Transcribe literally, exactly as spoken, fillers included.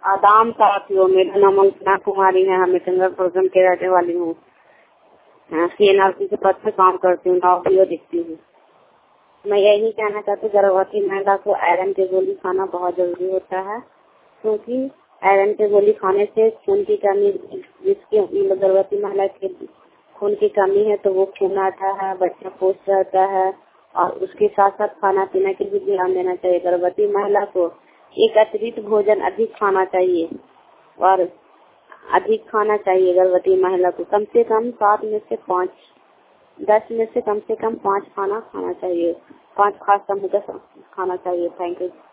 आदाम साथियों, मेरा नाम अंजना कुमारी है। हमें चंद्रपुर के रहने वाली हूँ। सी एन आर सी के पद पे काम करती हूँ, नौकरी दिखती हूँ। मैं यही कहना चाहती हूँ, गर्भवती महिला को आयरन की गोली खाना बहुत जरूरी होता है, क्योंकि आयरन की गोली खाने से खून की कमी, जिसकी गर्भवती महिला के खून की कमी है तो वो खून आता है, बच्चा पुष्ट रहता है। और उसके साथ साथ खाना पीना की भी ध्यान देना चाहिए। गर्भवती महिला को एक अतिरिक्त भोजन अधिक खाना चाहिए और अधिक खाना चाहिए। गर्भवती महिला को कम से कम सात में से पाँच, दस में से कम से कम पाँच खाना खाना चाहिए। पाँच खास समूह का खाना चाहिए। Thank you.